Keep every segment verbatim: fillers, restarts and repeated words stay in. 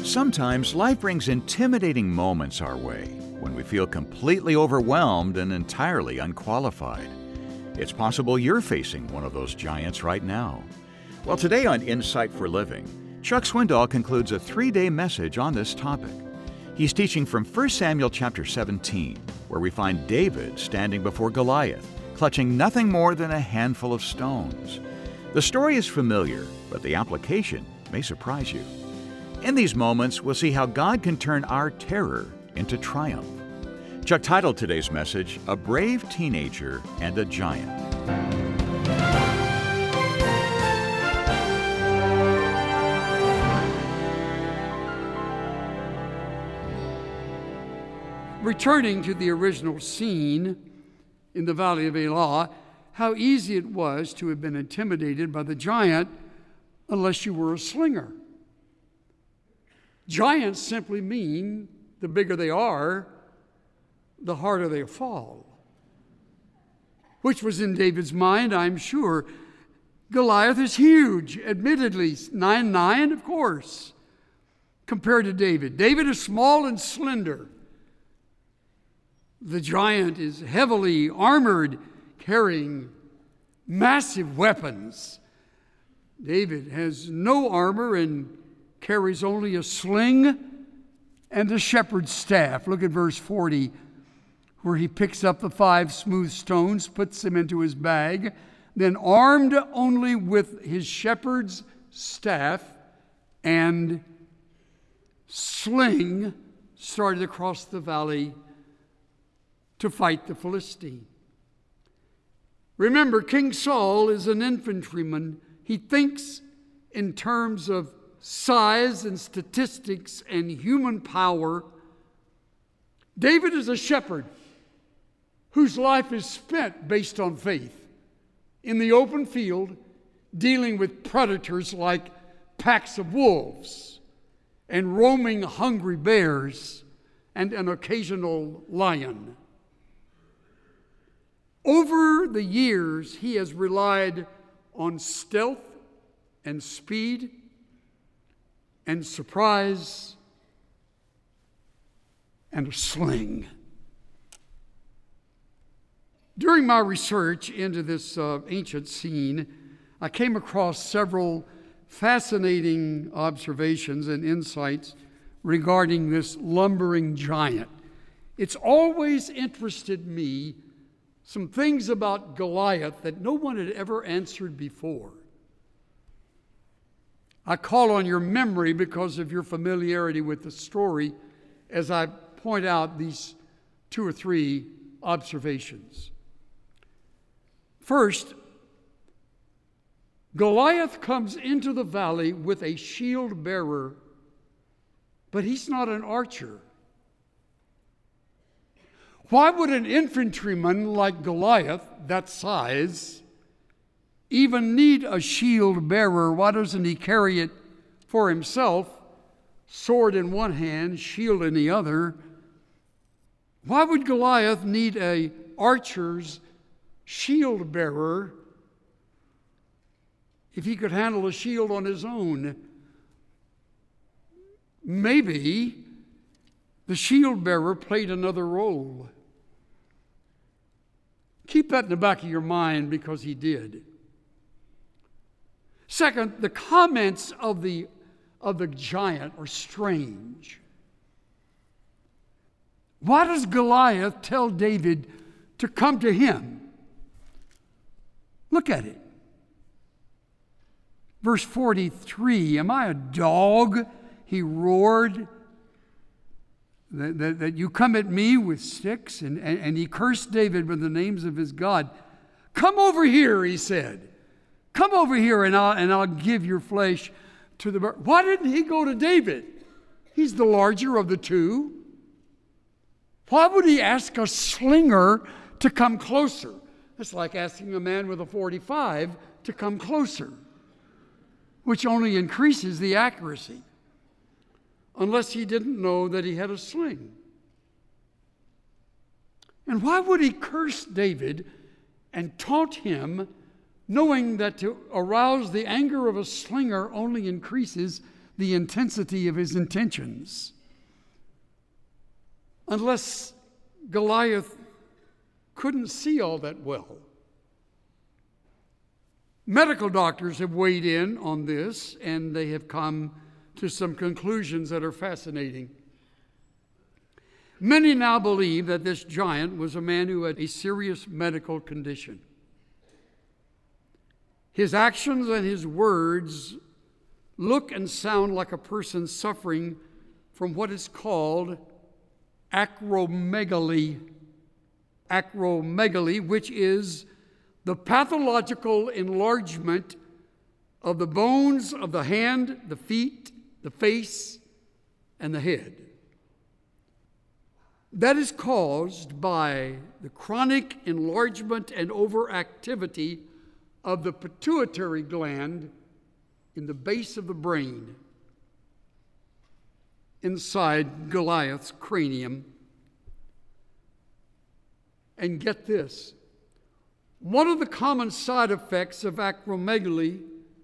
Sometimes life brings intimidating moments our way when we feel completely overwhelmed and entirely unqualified. It's possible you're facing one of those giants right now. Well, today on Insight for Living, Chuck Swindoll concludes a three-day message on this topic. He's teaching from First Samuel chapter seventeen, where we find David standing before Goliath, clutching nothing more than a handful of stones. The story is familiar, but the application may surprise you. In these moments, we'll see how God can turn our terror into triumph. Chuck titled today's message, A Brave Teenager and a Giant. Returning to the original scene in the Valley of Elah, how easy it was to have been intimidated by the giant unless you were a slinger. Giants simply mean the bigger they are, the harder they fall. Which was in David's mind, I'm sure. Goliath is huge, admittedly, nine nine, of course, compared to David. David is small and slender. The giant is heavily armored, carrying massive weapons. David has no armor and carries only a sling and a shepherd's staff. Look at verse forty, where he picks up the five smooth stones, puts them into his bag, then armed only with his shepherd's staff and sling, started across the valley to fight the Philistine. Remember, King Saul is an infantryman. He thinks in terms of size and statistics and human power. David is a shepherd whose life is spent based on faith in the open field, dealing with predators like packs of wolves and roaming hungry bears and an occasional lion. Over the years, he has relied on stealth and speed and surprise and a sling. During my research into this uh, ancient scene, I came across several fascinating observations and insights regarding this lumbering giant. It's always interested me some things about Goliath that no one had ever answered before. I call on your memory because of your familiarity with the story as I point out these two or three observations. First, Goliath comes into the valley with a shield bearer, but he's not an archer. Why would an infantryman like Goliath, that size, even need a shield bearer? Why doesn't he carry it for himself, sword in one hand, shield in the other? Why would Goliath need a archer's shield bearer if he could handle a shield on his own? Maybe the shield bearer played another role. Keep that in the back of your mind, because he did. Second, the comments of the, of the giant are strange. Why does Goliath tell David to come to him? Look at it. Verse forty-three, am I a dog, he roared, that, that, that you come at me with sticks? And, and, and he cursed David with the names of his God. Come over here, he said. Come over here and I'll, and I'll give your flesh to the bird. Why didn't he go to David? He's the larger of the two. Why would he ask a slinger to come closer? It's like asking a man with a forty-five to come closer, which only increases the accuracy, unless he didn't know that he had a sling. And why would he curse David and taunt him, knowing that to arouse the anger of a slinger only increases the intensity of his intentions. Unless Goliath couldn't see all that well. Medical doctors have weighed in on this, and they have come to some conclusions that are fascinating. Many now believe that this giant was a man who had a serious medical condition. His actions and his words look and sound like a person suffering from what is called acromegaly. Acromegaly, which is the pathological enlargement of the bones of the hand, the feet, the face, and the head. That is caused by the chronic enlargement and overactivity of the pituitary gland in the base of the brain, inside Goliath's cranium. And get this, one of the common side effects of acromegaly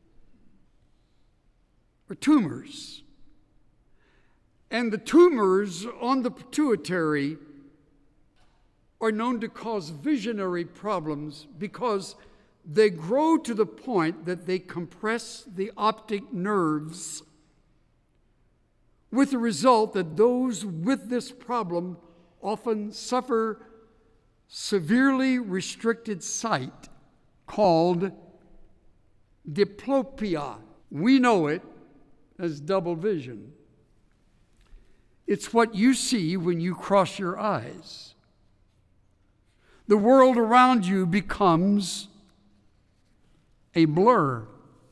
are tumors. And the tumors on the pituitary are known to cause visionary problems because they grow to the point that they compress the optic nerves, with the result that those with this problem often suffer severely restricted sight called diplopia. We know it as double vision. It's what you see when you cross your eyes. The world around you becomes a blur.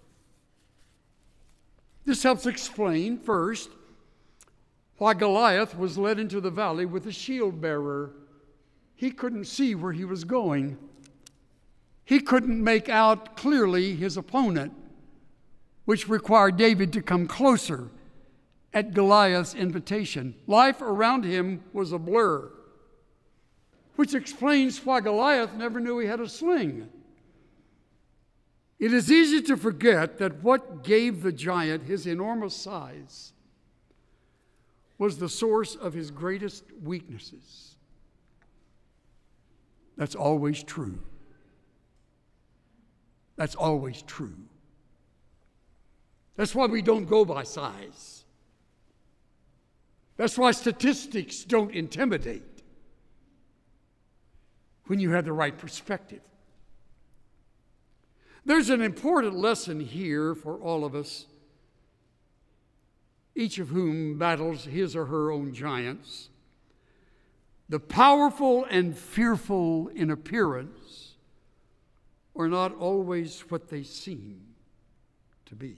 This helps explain, first, why Goliath was led into the valley with a shield bearer. He couldn't see where he was going. He couldn't make out clearly his opponent, which required David to come closer at Goliath's invitation. Life around him was a blur, which explains why Goliath never knew he had a sling. It is easy to forget that what gave the giant his enormous size was the source of his greatest weaknesses. That's always true. That's always true. That's why we don't go by size. That's why statistics don't intimidate when you have the right perspective. There's an important lesson here for all of us, each of whom battles his or her own giants. The powerful and fearful in appearance are not always what they seem to be.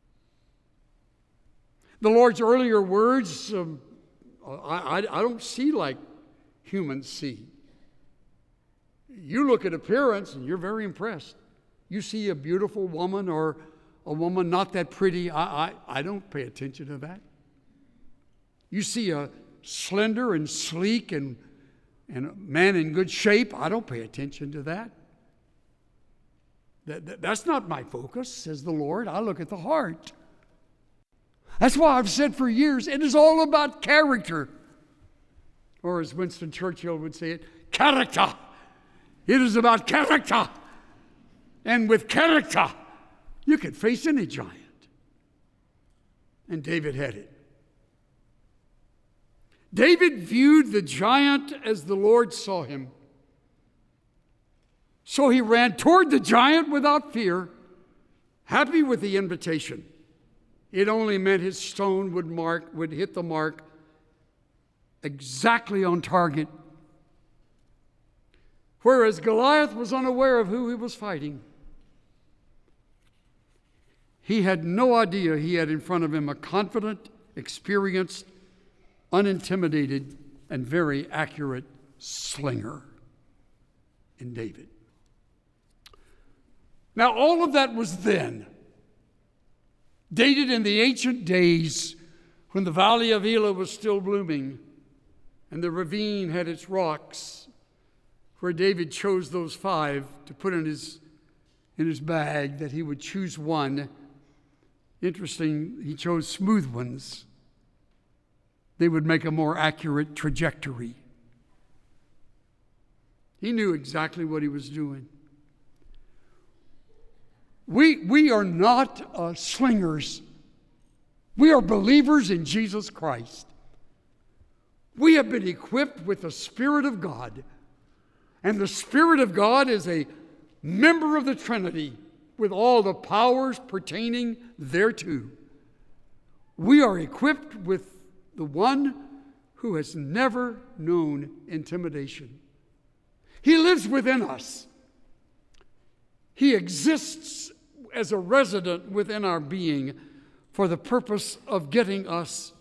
The Lord's earlier words, um, I, I, I don't see like humans see. You look at appearance and you're very impressed. You see a beautiful woman or a woman not that pretty, I, I, I don't pay attention to that. You see a slender and sleek and, and a man in good shape, I don't pay attention to that. That, that. That's not my focus, says the Lord. I look at the heart. That's why I've said for years, it is all about character. Or as Winston Churchill would say it, character. It is about character. And with character, you can face any giant. And David had it. David viewed the giant as the Lord saw him. So he ran toward the giant without fear, happy with the invitation. It only meant his stone would mark, would hit the mark exactly on target. Whereas Goliath was unaware of who he was fighting. He had no idea he had in front of him a confident, experienced, unintimidated, and very accurate slinger in David. Now, all of that was then, dated in the ancient days when the valley of Elah was still blooming and the ravine had its rocks, where David chose those five to put in his, in his bag, that he would choose one Interesting, he chose smooth ones. They would make a more accurate trajectory. He knew exactly what he was doing. We, we are not uh, slingers. We are believers in Jesus Christ. We have been equipped with the Spirit of God. And the Spirit of God is a member of the Trinity with all the powers pertaining thereto. We are equipped with the one who has never known intimidation. He lives within us. He exists as a resident within our being for the purpose of getting us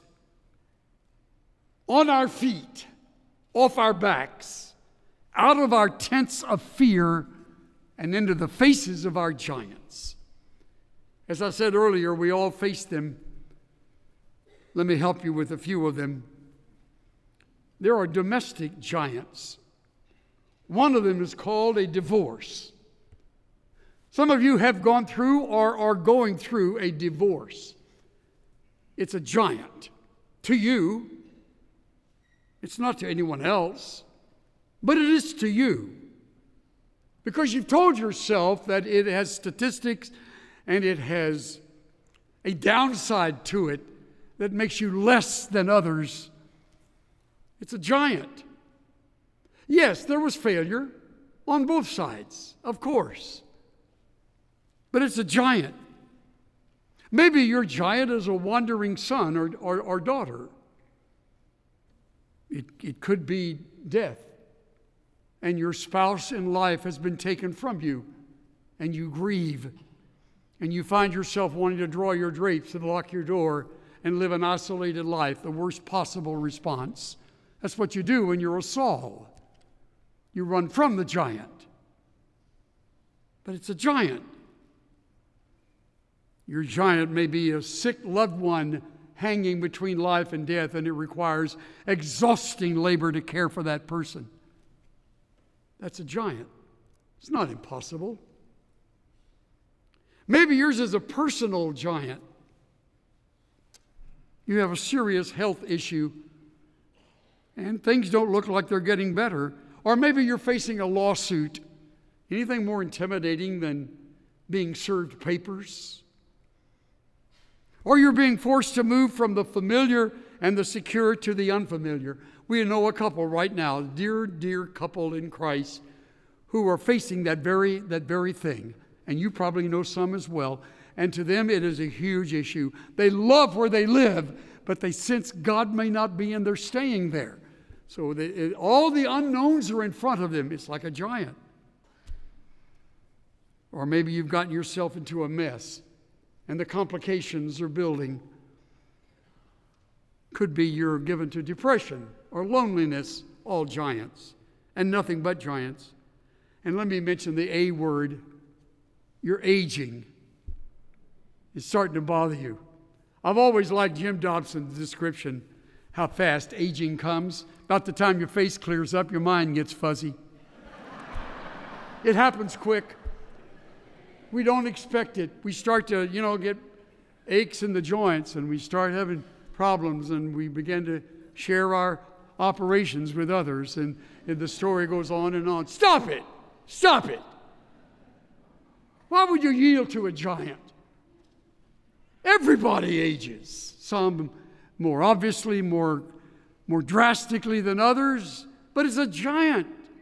on our feet, off our backs, out of our tents of fear, and into the faces of our giants. As I said earlier, we all face them. Let me help you with a few of them. There are domestic giants. One of them is called a divorce. Some of you have gone through or are going through a divorce. It's a giant. To you, it's not to anyone else, but it is to you. Because you've told yourself that it has statistics and it has a downside to it that makes you less than others. It's a giant. Yes, there was failure on both sides, of course. But it's a giant. Maybe your giant is a wandering son or, or, or daughter. It, it could be death. And your spouse in life has been taken from you. And you grieve. And you find yourself wanting to draw your drapes and lock your door and live an isolated life, the worst possible response. That's what you do when you're a Saul. You run from the giant. But it's a giant. Your giant may be a sick loved one hanging between life and death, and it requires exhausting labor to care for that person. That's a giant. It's not impossible. Maybe yours is a personal giant. You have a serious health issue, and things don't look like they're getting better. Or maybe you're facing a lawsuit. Anything more intimidating than being served papers? Or you're being forced to move from the familiar and the secure to the unfamiliar. We know a couple right now, dear, dear couple in Christ, who are facing that very, that very thing. And you probably know some as well. And to them, it is a huge issue. They love where they live, but they sense God may not be and they're staying there. So they, it, all the unknowns are in front of them. It's like a giant. Or maybe you've gotten yourself into a mess and the complications are building. Could be you're given to depression or loneliness, all giants, and nothing but giants. And let me mention the A word. You're aging. It's starting to bother you. I've always liked Jim Dobson's description, how fast aging comes. About the time your face clears up, your mind gets fuzzy. It happens quick. We don't expect it. We start to, you know, get aches in the joints, and we start having problems, and we begin to share our operations with others, and, and the story goes on and on. Stop it! Stop it! Why would you yield to a giant? Everybody ages. Some more obviously, more, more drastically than others, but it's a giant.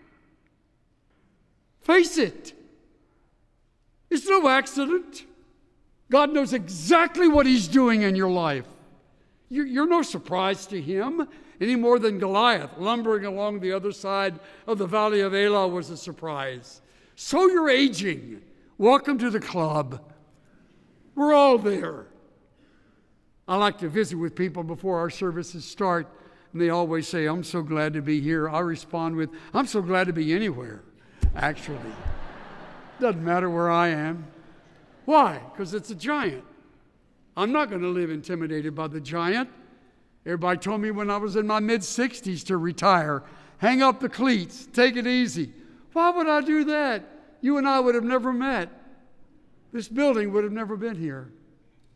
Face it. It's no accident. God knows exactly what He's doing in your life. You're, you're no surprise to Him any more than Goliath lumbering along the other side of the valley of Elah was a surprise. So you're aging. Welcome to the club. We're all there. I like to visit with people before our services start, and they always say, I'm so glad to be here. I respond with, I'm so glad to be anywhere, actually. Doesn't matter where I am. Why? Because it's a giant. I'm not going to live intimidated by the giant. Everybody told me when I was in my mid-sixties to retire. Hang up the cleats. Take it easy. Why would I do that? You and I would have never met. This building would have never been here.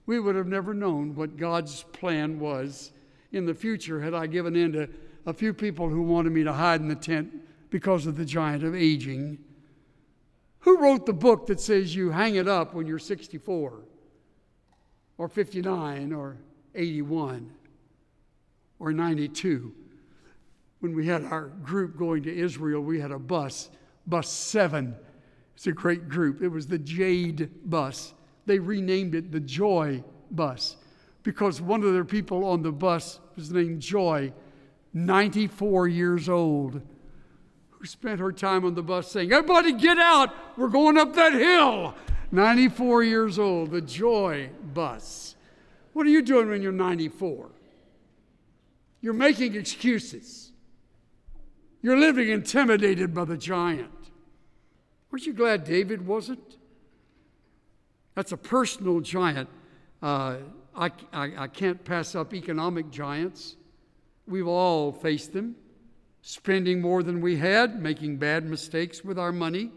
we would have never known what God's plan was in the future had I given in to a few people who wanted me to hide in the tent because of the giant of aging. Who wrote the book that says you hang it up when you're sixty-four or fifty-nine or eighty-one or ninety-two? When we had our group going to Israel, we had a bus, bus seven. It's a great group. It was the Jade bus. They renamed it the Joy bus because one of their people on the bus was named Joy, ninety-four years old, who spent her time on the bus saying, "Everybody get out, we're going up that hill." ninety-four years old, the Joy bus. What are you doing when you're ninety-four? You're making excuses. You're living intimidated by the giant. Aren't you glad David wasn't? That's a personal giant. Uh, I, I, I can't pass up economic giants. We've all faced them. Spending more than we had, making bad mistakes with our money,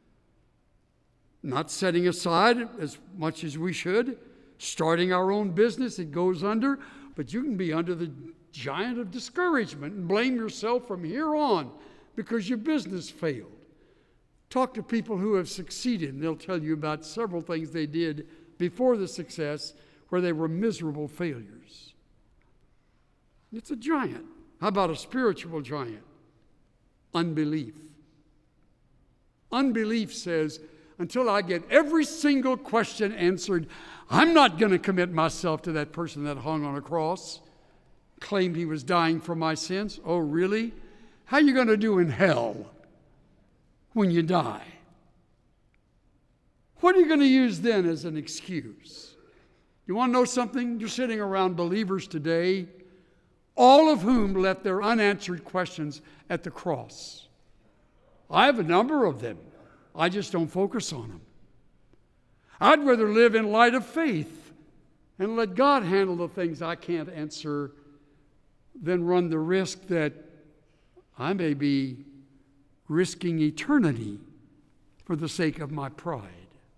not setting aside as much as we should, starting our own business, it goes under, but you can be under the giant of discouragement and blame yourself from here on because your business failed. Talk to people who have succeeded, and they'll tell you about several things they did before the success where they were miserable failures. It's a giant. How about a spiritual giant? Unbelief. Unbelief says, until I get every single question answered, I'm not going to commit myself to that person that hung on a cross, claimed he was dying for my sins. Oh, really? How are you going to do in hell when you die? What are you going to use then as an excuse? You want to know something? You're sitting around believers today, all of whom left their unanswered questions at the cross. I have a number of them. I just don't focus on them. I'd rather live in light of faith and let God handle the things I can't answer than run the risk that I may be risking eternity for the sake of my pride.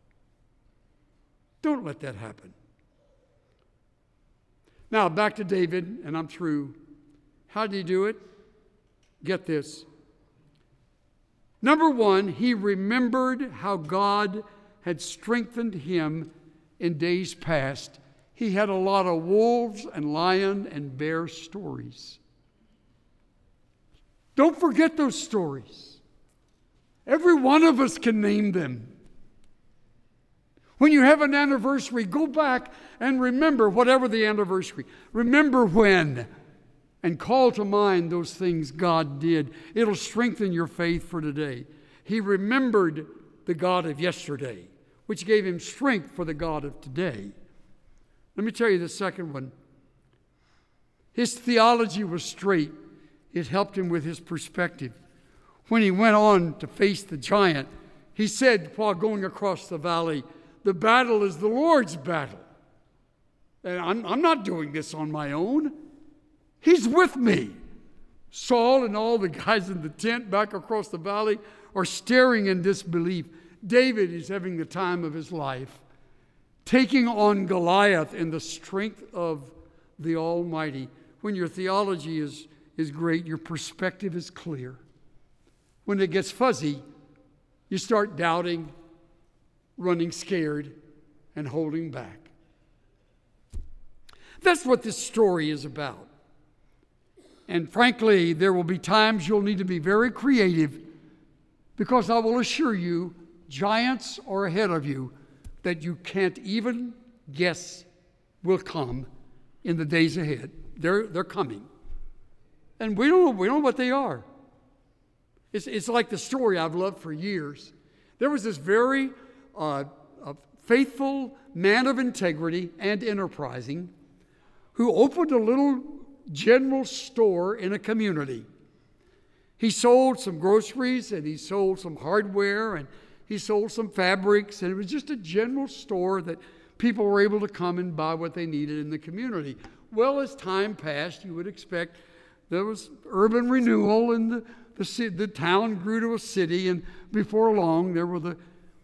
Don't let that happen. Now, back to David, and I'm through. How did he do it? Get this. Number one, he remembered how God had strengthened him in days past. He had a lot of wolves and lion and bear stories. Don't forget those stories. Every one of us can name them. When you have an anniversary, go back and remember whatever the anniversary. Remember when, and call to mind those things God did. It'll strengthen your faith for today. He remembered the God of yesterday, which gave him strength for the God of today. Let me tell you the second one. His theology was straight. It helped him with his perspective. When he went on to face the giant, he said while going across the valley, the battle is the Lord's battle. And I'm, I'm not doing this on my own. He's with me. Saul and all the guys in the tent back across the valley are staring in disbelief. David is having the time of his life, taking on Goliath in the strength of the Almighty. When your theology is, is great, your perspective is clear. When it gets fuzzy, you start doubting, running scared, and holding back. That's what this story is about. And frankly, there will be times you'll need to be very creative, because I will assure you, giants are ahead of you that you can't even guess will come in the days ahead. They're, they're coming. And we don't know, we don't know what they are. It's, it's like the story I've loved for years. There was this very uh, uh, faithful man of integrity and enterprising who opened a little general store in a community. He sold some groceries, and he sold some hardware, and he sold some fabrics, and it was just a general store that people were able to come and buy what they needed in the community. Well, as time passed, you would expect there was urban renewal, and the, the, the town grew to a city, and before long there were the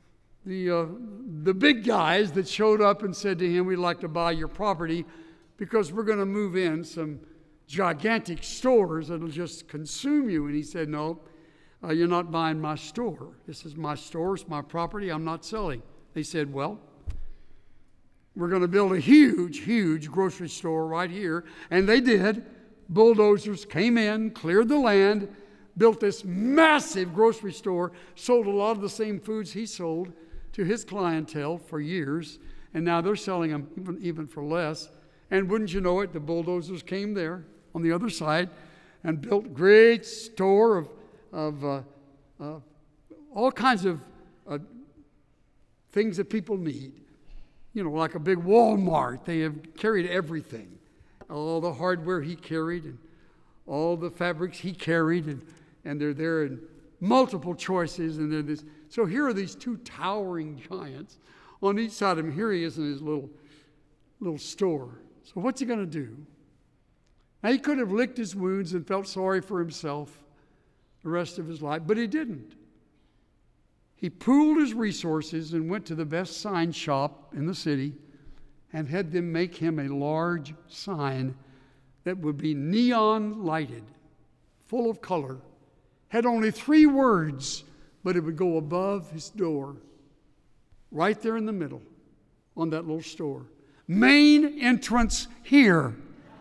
the, uh, the big guys that showed up and said to him, we'd like to buy your property because we're going to move in some gigantic stores that'll just consume you. And he said, no, uh, you're not buying my store. This is my store, it's my property, I'm not selling. They said, well, we're going to build a huge, huge grocery store right here. And they did. Bulldozers came in, cleared the land, built this massive grocery store, sold a lot of the same foods he sold to his clientele for years. And now they're selling them even, even for less. And wouldn't you know it, the bulldozers came there on the other side and built great store of, of uh, uh, all kinds of uh, things that people need. You know, like a big Walmart. They have carried everything. All the hardware he carried and all the fabrics he carried. And, and they're there in multiple choices. And they're this. So here are these two towering giants on each side of him. Here he is in his little, little store. So what's he going to do? Now, he could have licked his wounds and felt sorry for himself the rest of his life, but he didn't. He pooled his resources and went to the best sign shop in the city and had them make him a large sign that would be neon lighted, full of color, had only three words, but it would go above his door, right there in the middle on that little store. Main entrance here.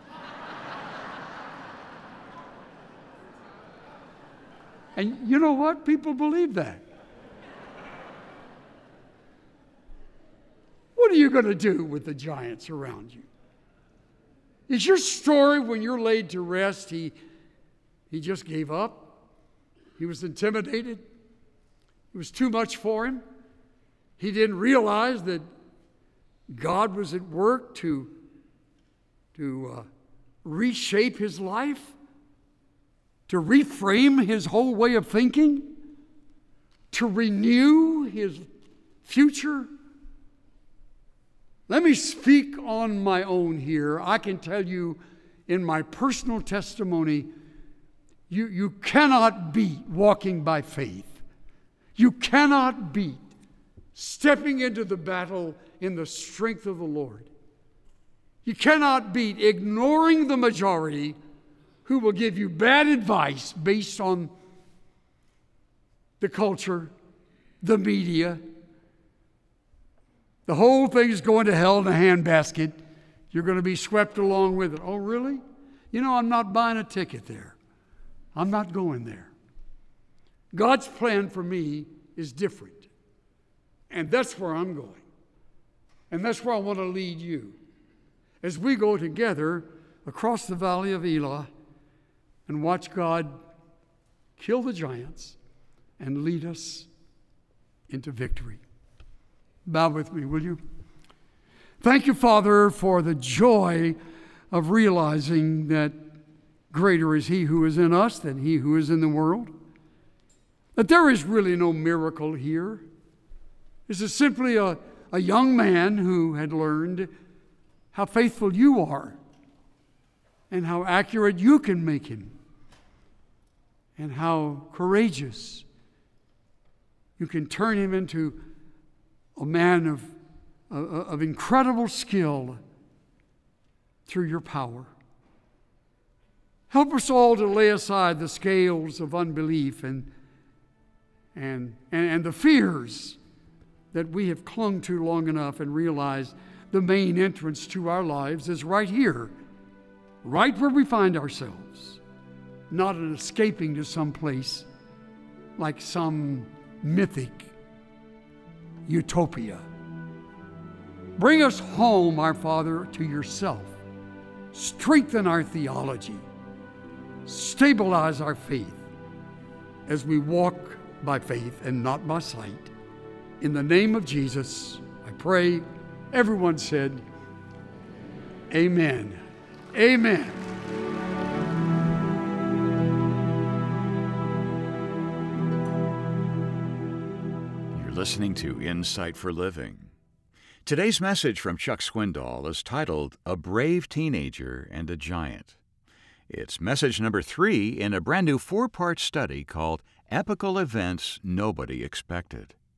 And you know what? People believe that. What are you going to do with the giants around you? Is your story when you're laid to rest, he, he just gave up? He was intimidated? It was too much for him? He didn't realize that God was at work to, to uh, reshape his life? To reframe his whole way of thinking? To renew his future? Let me speak on my own here. I can tell you in my personal testimony, you, you cannot beat walking by faith. You cannot beat stepping into the battle in the strength of the Lord. You cannot beat ignoring the majority who will give you bad advice based on the culture, the media. The whole thing is going to hell in a handbasket. You're going to be swept along with it. Oh, really? You know, I'm not buying a ticket there. I'm not going there. God's plan for me is different. And that's where I'm going. And that's where I want to lead you. As we go together across the valley of Elah and watch God kill the giants and lead us into victory. Bow with me, will you? Thank you, Father, for the joy of realizing that greater is He who is in us than he who is in the world. That there is really no miracle here. This is simply a, a young man who had learned how faithful you are and how accurate you can make him and how courageous you can turn him into a man of, of, of incredible skill through your power. Help us all to lay aside the scales of unbelief and, and, and, and the fears that we have clung to long enough and realize the main entrance to our lives is right here, right where we find ourselves, not an escaping to some place like some mythic utopia. Bring us home, our Father, to yourself. Strengthen our theology. Stabilize our faith as we walk by faith and not by sight. In the name of Jesus, I pray. Everyone said, amen. Amen. You're listening to Insight for Living. Today's message from Chuck Swindoll is titled, A Brave Teenager and a Giant. It's message number three in a brand new four-part study called Epical Events Nobody Expected.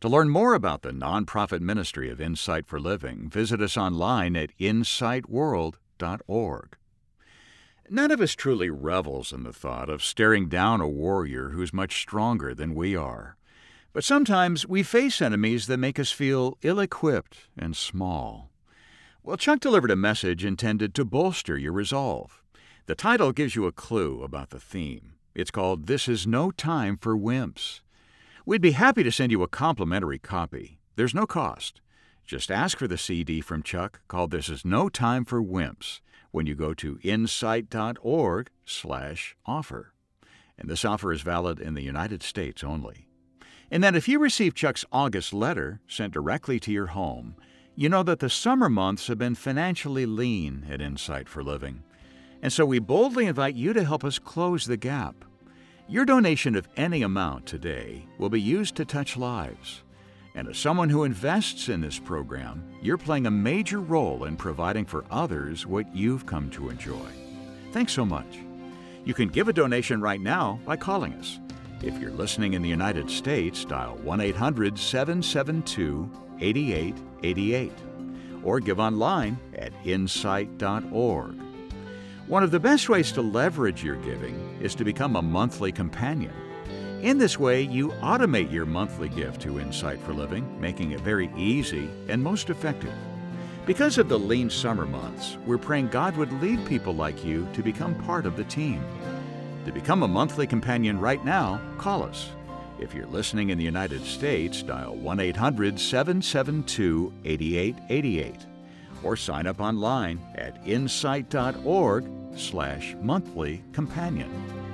To learn more about the nonprofit ministry of Insight for Living, visit us online at insight world dot org. None of us truly revels in the thought of staring down a warrior who's much stronger than we are. But sometimes we face enemies that make us feel ill-equipped and small. Well, Chuck delivered a message intended to bolster your resolve. The title gives you a clue about the theme. It's called This Is No Time for Wimps. We'd be happy to send you a complimentary copy. There's no cost. Just ask for the C D from Chuck called This Is No Time for Wimps when you go to insight dot org slash offer. And this offer is valid in the United States only. And then if you receive Chuck's August letter sent directly to your home, you know that the summer months have been financially lean at Insight for Living. And so we boldly invite you to help us close the gap. Your donation of any amount today will be used to touch lives. And as someone who invests in this program, you're playing a major role in providing for others what you've come to enjoy. Thanks so much. You can give a donation right now by calling us. If you're listening in the United States, dial one eight hundred seven seven two eight eight eight eight or give online at insight dot org. One of the best ways to leverage your giving is to become a monthly companion. In this way, you automate your monthly gift to Insight for Living, making it very easy and most effective. Because of the lean summer months, we're praying God would lead people like you to become part of the team. To become a monthly companion right now, call us. If you're listening in the United States, dial one eight hundred seven seven two eight eight eight eight or sign up online at insight dot org slash monthly companion.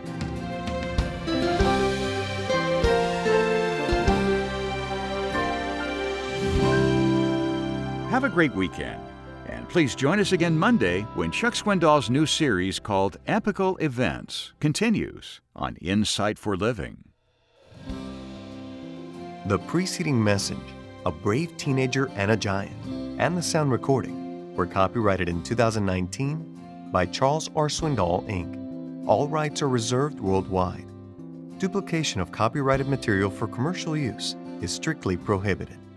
Have a great weekend, and please join us again Monday when Chuck Swindoll's new series called Epical Events continues on Insight for Living. The preceding message, A Brave Teenager and a Giant, and the sound recording were copyrighted in two thousand nineteen by Charles R. Swindoll, Incorporated. All rights are reserved worldwide. Duplication of copyrighted material for commercial use is strictly prohibited.